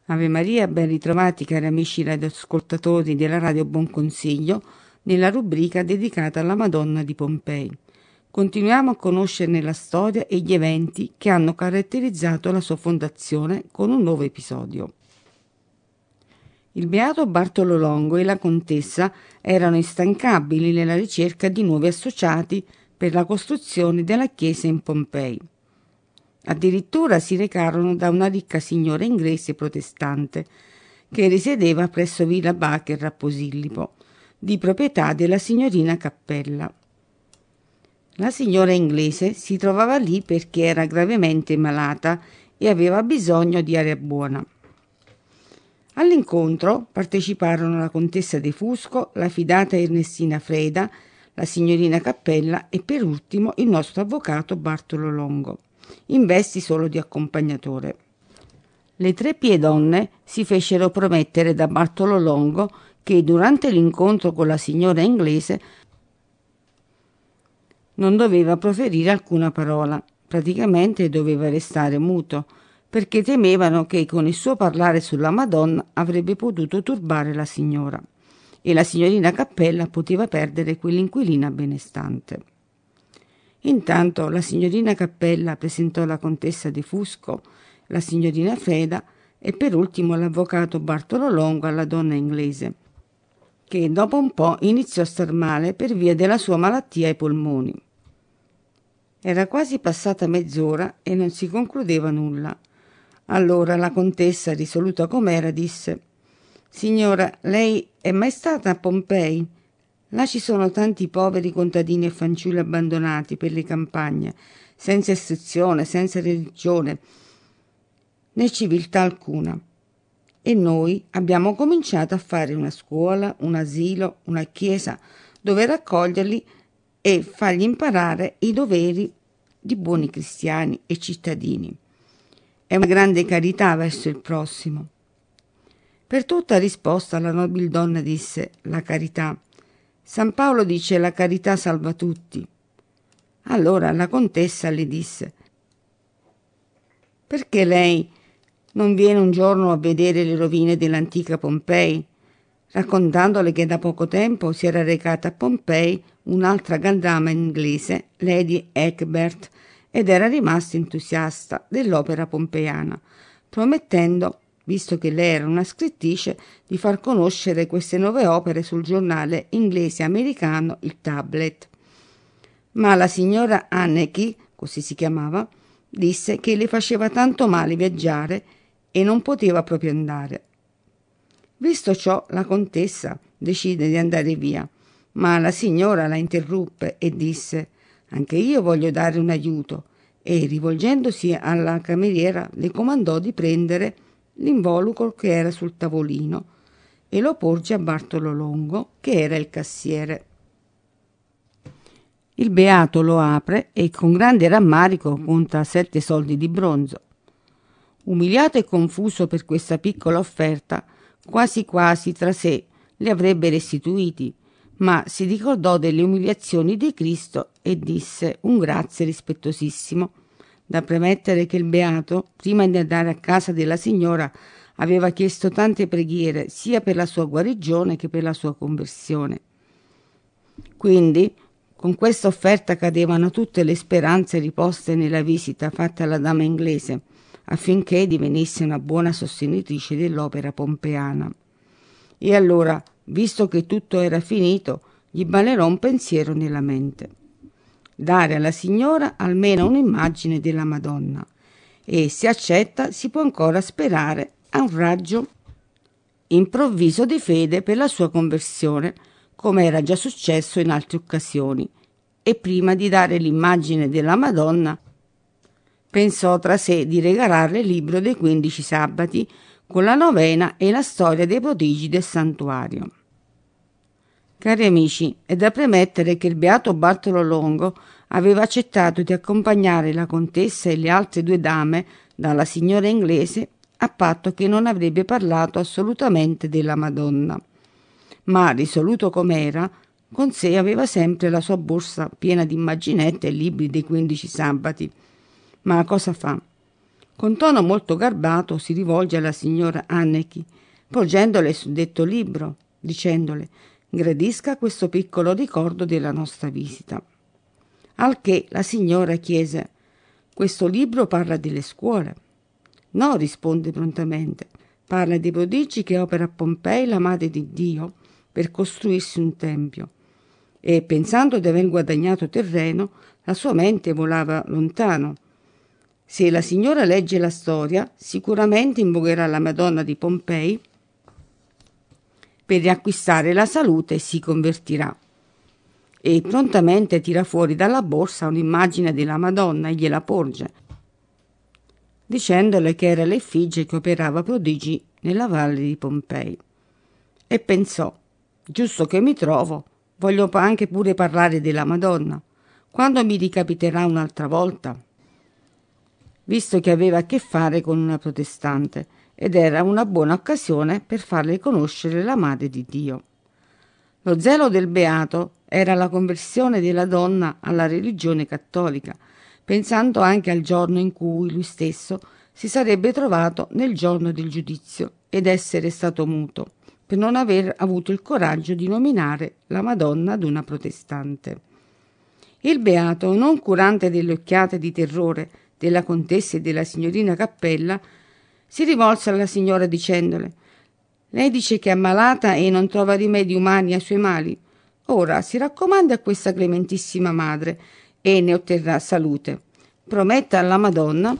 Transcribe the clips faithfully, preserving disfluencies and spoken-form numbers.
Ave Maria, ben ritrovati cari amici radioascoltatori della Radio Buon Consiglio, nella rubrica dedicata alla Madonna di Pompei. Continuiamo a conoscerne la storia e gli eventi che hanno caratterizzato la sua fondazione con un nuovo episodio. Il beato Bartolo Longo e la contessa erano instancabili nella ricerca di nuovi associati per la costruzione della chiesa in Pompei. Addirittura si recarono da una ricca signora inglese protestante che risiedeva presso Villa Bacher a Posillipo, di proprietà della signorina Cappella. La signora inglese si trovava lì perché era gravemente malata e aveva bisogno di aria buona. All'incontro parteciparono la contessa De Fusco, la fidata Ernestina Freda, la signorina Cappella e per ultimo il nostro avvocato Bartolo Longo, in vesti solo di accompagnatore. Le tre pie donne si fecero promettere da Bartolo Longo che durante l'incontro con la signora inglese non doveva proferire alcuna parola, praticamente doveva restare muto, perché temevano che con il suo parlare sulla Madonna avrebbe potuto turbare la signora e la signorina Cappella poteva perdere quell'inquilina benestante. Intanto la signorina Cappella presentò la contessa De Fusco, la signorina Freda e per ultimo l'avvocato Bartolo Longo alla donna inglese, che dopo un po' iniziò a star male per via della sua malattia ai polmoni. Era quasi passata mezz'ora e non si concludeva nulla. Allora la contessa, risoluta com'era, disse: «Signora, lei è mai stata a Pompei? Là ci sono tanti poveri contadini e fanciulli abbandonati per le campagne, senza istruzione, senza religione, né civiltà alcuna. E noi abbiamo cominciato a fare una scuola, un asilo, una chiesa, dove raccoglierli e fargli imparare i doveri di buoni cristiani e cittadini. È una grande carità verso il prossimo». Per tutta risposta la nobile donna disse: «La carità. San Paolo dice la carità salva tutti». Allora la contessa le disse: «Perché lei non viene un giorno a vedere le rovine dell'antica Pompei?» Raccontandole che da poco tempo si era recata a Pompei un'altra grandama inglese, Lady Egbert, ed era rimasta entusiasta dell'opera pompeiana, promettendo, visto che lei era una scrittrice, di far conoscere queste nuove opere sul giornale inglese-americano il Tablet. Ma la signora Anneke, così si chiamava, disse che le faceva tanto male viaggiare e non poteva proprio andare. Visto ciò, la contessa decide di andare via, ma la signora la interruppe e disse: «Anche io voglio dare un aiuto», e rivolgendosi alla cameriera le comandò di prendere l'involucro che era sul tavolino e lo porge a Bartolo Longo, che era il cassiere. Il beato lo apre e con grande rammarico conta sette soldi di bronzo. Umiliato e confuso per questa piccola offerta, quasi quasi tra sé li avrebbe restituiti, ma si ricordò delle umiliazioni di Cristo e disse un grazie rispettosissimo. Da premettere che il beato, prima di andare a casa della signora, aveva chiesto tante preghiere sia per la sua guarigione che per la sua conversione. Quindi, con questa offerta cadevano tutte le speranze riposte nella visita fatta alla dama inglese, affinché divenisse una buona sostenitrice dell'opera pompeana. E allora, visto che tutto era finito, gli balerò un pensiero nella mente: dare alla signora almeno un'immagine della Madonna, e se accetta si può ancora sperare a un raggio improvviso di fede per la sua conversione, come era già successo in altre occasioni. E prima di dare l'immagine della Madonna pensò tra sé di regalarle il libro dei quindici sabati con la novena e la storia dei prodigi del santuario. Cari amici, è da premettere che il beato Bartolo Longo aveva accettato di accompagnare la contessa e le altre due dame dalla signora inglese, a patto che non avrebbe parlato assolutamente della Madonna. Ma, risoluto com'era, con sé aveva sempre la sua borsa piena di immaginette e libri dei quindici sabati. Ma cosa fa? Con tono molto garbato si rivolge alla signora Anneki, porgendole il suddetto libro, dicendole: gradisca questo piccolo ricordo della nostra visita. Al che la signora chiese: questo libro parla delle scuole? No, risponde prontamente, parla dei prodigi che opera a Pompei la Madre di Dio per costruirsi un tempio. E pensando di aver guadagnato terreno, la sua mente volava lontano. Se la signora legge la storia, sicuramente invocherà la Madonna di Pompei per riacquistare la salute e si convertirà. E prontamente tira fuori dalla borsa un'immagine della Madonna e gliela porge, dicendole che era l'effigie che operava prodigi nella valle di Pompei. E pensò: giusto che mi trovo, voglio anche pure parlare della Madonna, quando mi ricapiterà un'altra volta, visto che aveva a che fare con una protestante, ed era una buona occasione per farle conoscere la Madre di Dio. Lo zelo del beato era la conversione della donna alla religione cattolica, pensando anche al giorno in cui lui stesso si sarebbe trovato nel giorno del giudizio ed essere stato muto, per non aver avuto il coraggio di nominare la Madonna ad una protestante. Il beato, non curante delle occhiate di terrore della contessa e della signorina Cappella, si rivolse alla signora dicendole: lei dice che è ammalata e non trova rimedi umani ai suoi mali. Ora si raccomandi a questa clementissima madre e ne otterrà salute. Prometta alla Madonna.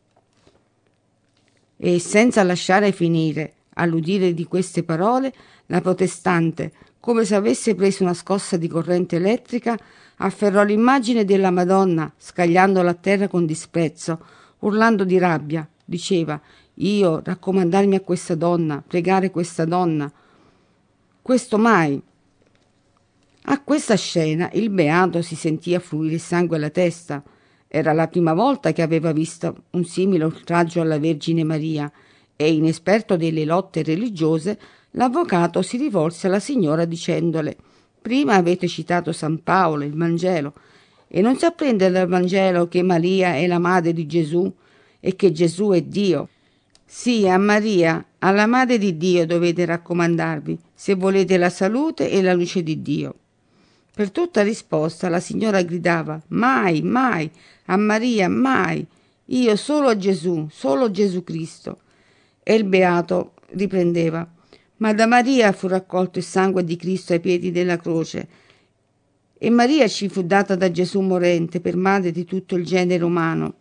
E senza lasciare finire all'udire di queste parole, la protestante, come se avesse preso una scossa di corrente elettrica, afferrò l'immagine della Madonna, scagliandola a terra con disprezzo, urlando di rabbia. Diceva: io raccomandarmi a questa donna, pregare questa donna, questo mai. A questa scena il beato si sentì affluire il sangue alla testa. Era la prima volta che aveva visto un simile oltraggio alla Vergine Maria e, inesperto delle lotte religiose, l'avvocato si rivolse alla signora dicendole: prima avete citato San Paolo, il Vangelo, e non si apprende dal Vangelo che Maria è la madre di Gesù e che Gesù è Dio? Sì, a Maria, alla Madre di Dio dovete raccomandarvi, se volete la salute e la luce di Dio. Per tutta risposta la signora gridava: mai, mai, a Maria, mai, io solo a Gesù, solo Gesù Cristo. E il beato riprendeva: ma da Maria fu raccolto il sangue di Cristo ai piedi della croce, e Maria ci fu data da Gesù morente per madre di tutto il genere umano.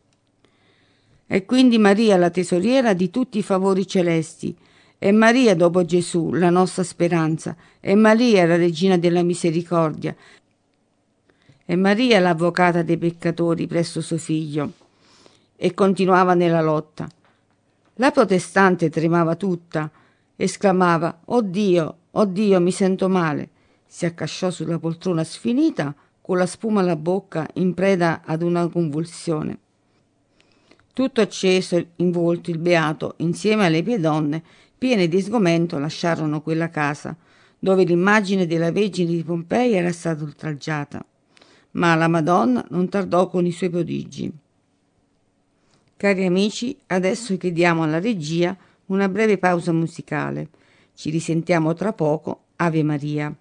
E quindi Maria la tesoriera di tutti i favori celesti, e Maria dopo Gesù la nostra speranza, e Maria la regina della misericordia, e Maria l'avvocata dei peccatori presso suo figlio. E continuava nella lotta. La protestante tremava tutta, esclamava: oh Dio, oh Dio, mi sento male. Si accasciò sulla poltrona sfinita con la spuma alla bocca, in preda ad una convulsione. Tutto acceso in volto, il beato, insieme alle piedonne, piene di sgomento, lasciarono quella casa, dove l'immagine della Vergine di Pompei era stata oltraggiata. Ma la Madonna non tardò con i suoi prodigi. Cari amici, adesso chiediamo alla regia una breve pausa musicale. Ci risentiamo tra poco. Ave Maria.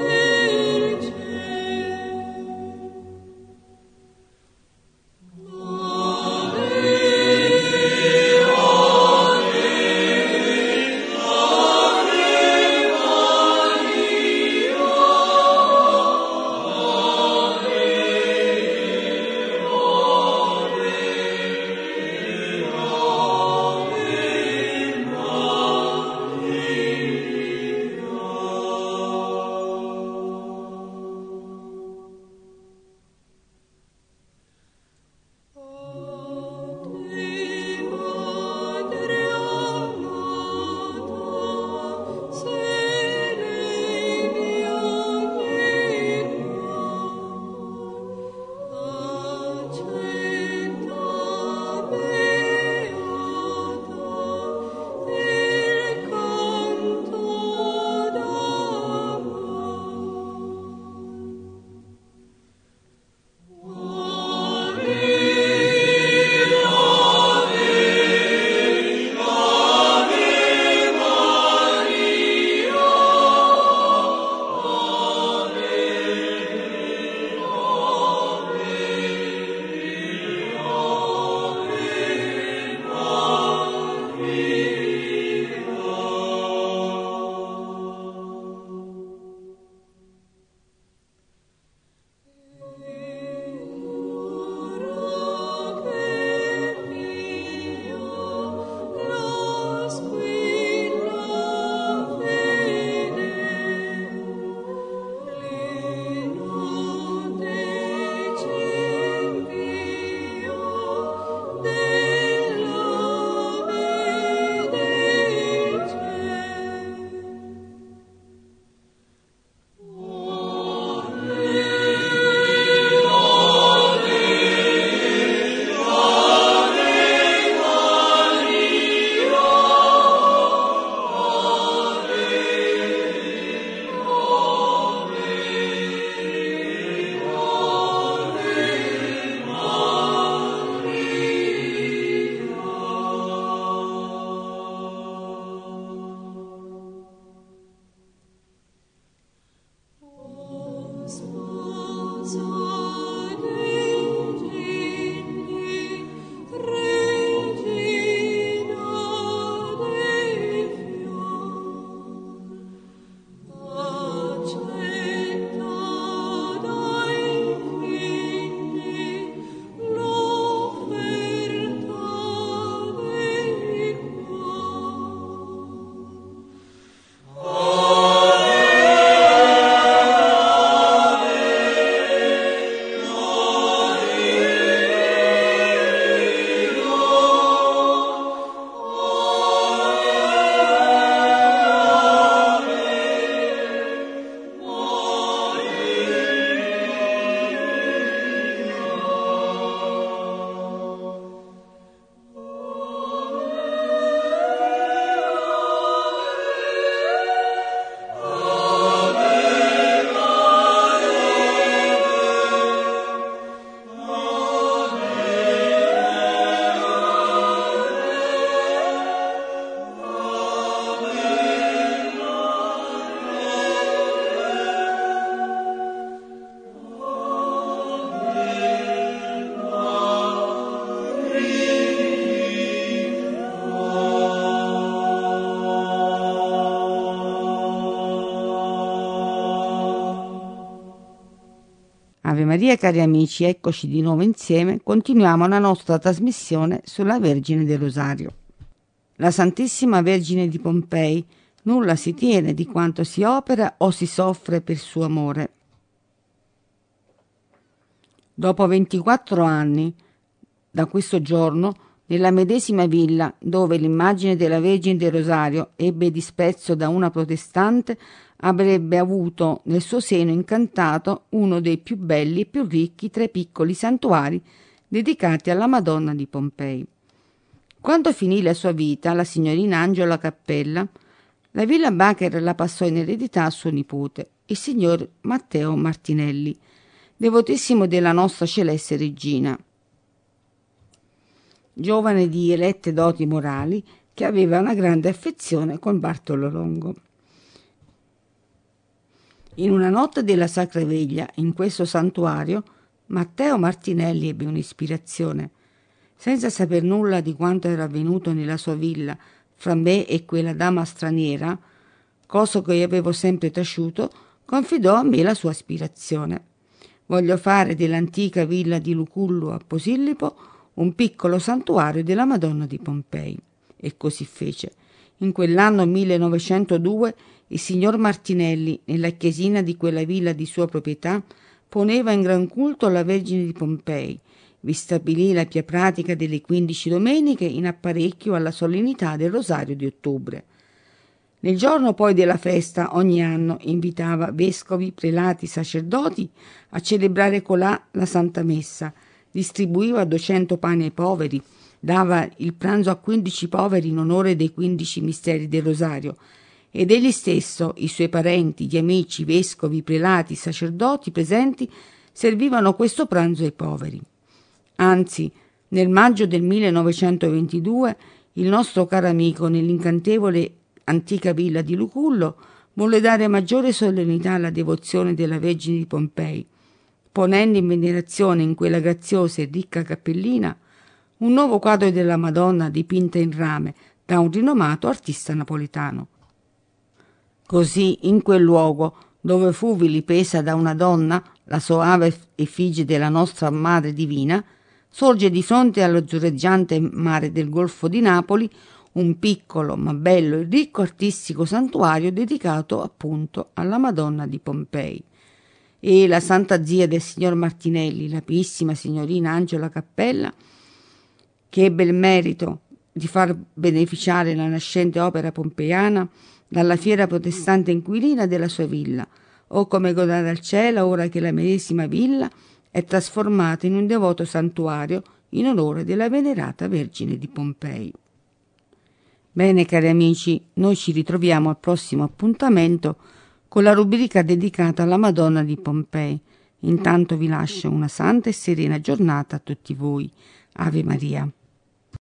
Oh Ave Maria, cari amici, eccoci di nuovo insieme. Continuiamo la nostra trasmissione sulla Vergine del Rosario. La Santissima Vergine di Pompei nulla si tiene di quanto si opera o si soffre per suo amore. Dopo ventiquattro anni da questo giorno, nella medesima villa dove l'immagine della Vergine del Rosario ebbe disprezzo da una protestante, avrebbe avuto nel suo seno incantato uno dei più belli e più ricchi tra i piccoli santuari dedicati alla Madonna di Pompei. Quando finì la sua vita, la signorina Angela Cappella, la villa Bacher la passò in eredità a suo nipote, il signor Matteo Martinelli, devotissimo della nostra celeste regina, giovane di elette doti morali che aveva una grande affezione con Bartolo Longo. In una notte della Sacra Veglia, in questo santuario, Matteo Martinelli ebbe un'ispirazione. Senza saper nulla di quanto era avvenuto nella sua villa fra me e quella dama straniera, cosa che io avevo sempre taciuto, confidò a me la sua aspirazione. Voglio fare dell'antica villa di Lucullo a Posillipo un piccolo santuario della Madonna di Pompei. E così fece. In quell'anno millenovecentodue il signor Martinelli, nella chiesina di quella villa di sua proprietà, poneva in gran culto la Vergine di Pompei. Vi stabilì la pia pratica delle quindici domeniche in apparecchio alla solennità del Rosario di ottobre. Nel giorno poi della festa ogni anno invitava vescovi, prelati, sacerdoti a celebrare colà la Santa Messa, distribuiva duecento pani ai poveri, dava il pranzo a quindici poveri in onore dei quindici misteri del Rosario, ed egli stesso, i suoi parenti, gli amici, vescovi, prelati, sacerdoti presenti servivano questo pranzo ai poveri. Anzi, nel maggio del millenovecentoventidue il nostro caro amico, nell'incantevole antica villa di Lucullo, volle dare maggiore solennità alla devozione della Vergine di Pompei, ponendo in venerazione in quella graziosa e ricca cappellina un nuovo quadro della Madonna dipinta in rame da un rinomato artista napoletano. Così in quel luogo dove fu vilipesa da una donna, la soave effigie della nostra Madre Divina, sorge di fronte all'azzurreggiante mare del Golfo di Napoli un piccolo ma bello e ricco artistico santuario dedicato appunto alla Madonna di Pompei. E la santa zia del signor Martinelli, la piissima signorina Angela Cappella, che ebbe il merito di far beneficiare la nascente opera pompeiana dalla fiera protestante inquilina della sua villa, o come godere al cielo ora che la medesima villa è trasformata in un devoto santuario in onore della venerata Vergine di Pompei. Bene, cari amici, noi ci ritroviamo al prossimo appuntamento con la rubrica dedicata alla Madonna di Pompei. Intanto vi lascio una santa e serena giornata a tutti voi. Ave Maria.